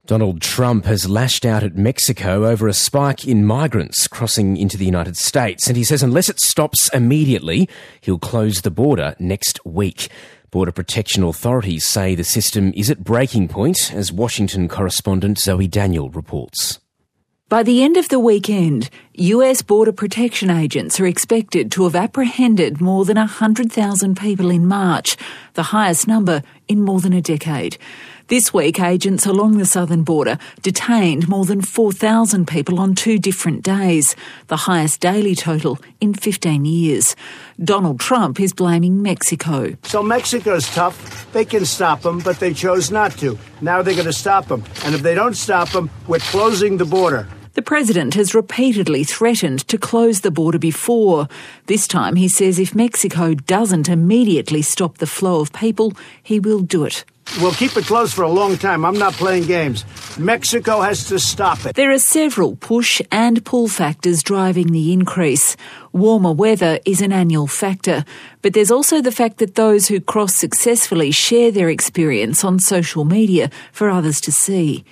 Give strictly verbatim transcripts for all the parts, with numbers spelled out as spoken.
Donald Trump has lashed out at Mexico over a spike in migrants crossing into the United States, and he says unless it stops immediately, he'll close the border next week. Border Protection authorities say the system is at breaking point, as Washington correspondent Zoe Daniel reports. By the end of the weekend, U S Border Protection agents are expected to have apprehended more than one hundred thousand people in March, the highest number in more than a decade. This week, agents along the southern border detained more than four thousand people on two different days, the highest daily total in fifteen years. Donald Trump is blaming Mexico. So Mexico's tough. They can stop them, but they chose not to. Now they're going to stop them. And if they don't stop them, we're closing the border. The president has repeatedly threatened to close the border before. This time he says if Mexico doesn't immediately stop the flow of people, he will do it. We'll keep it closed for a long time. I'm not playing games. Mexico has to stop it. There are several push and pull factors driving the increase. Warmer weather is an annual factor, but there's also the fact that those who cross successfully share their experience on social media for others to see.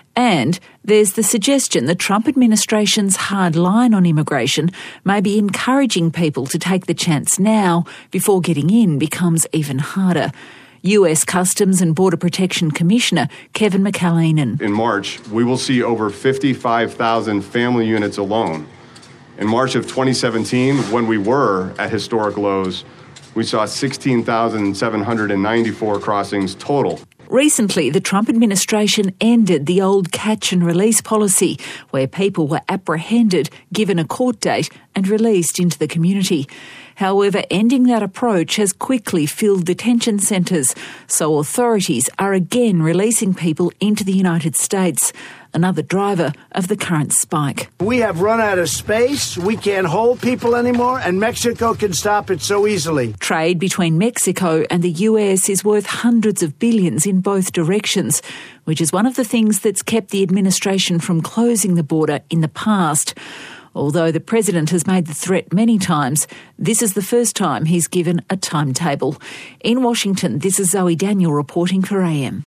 And there's the suggestion the Trump administration's hard line on immigration may be encouraging people to take the chance now before getting in becomes even harder. U S Customs and Border Protection Commissioner Kevin McAleenan. In March, we will see over fifty-five thousand family units alone. In March of twenty seventeen, when we were at historic lows, we saw sixteen thousand seven hundred ninety-four crossings total. Recently, the Trump administration ended the old catch and release policy, where people were apprehended, given a court date, and released into the community. However, ending that approach has quickly filled detention centres, so authorities are again releasing people into the United States, another driver of the current spike. We have run out of space, we can't hold people anymore, and Mexico can stop it so easily. Trade between Mexico and the U S is worth hundreds of billions in both directions, which is one of the things that's kept the administration from closing the border in the past. Although the president has made the threat many times, this is the first time he's given a timetable. In Washington, this is Zoe Daniel reporting for A M.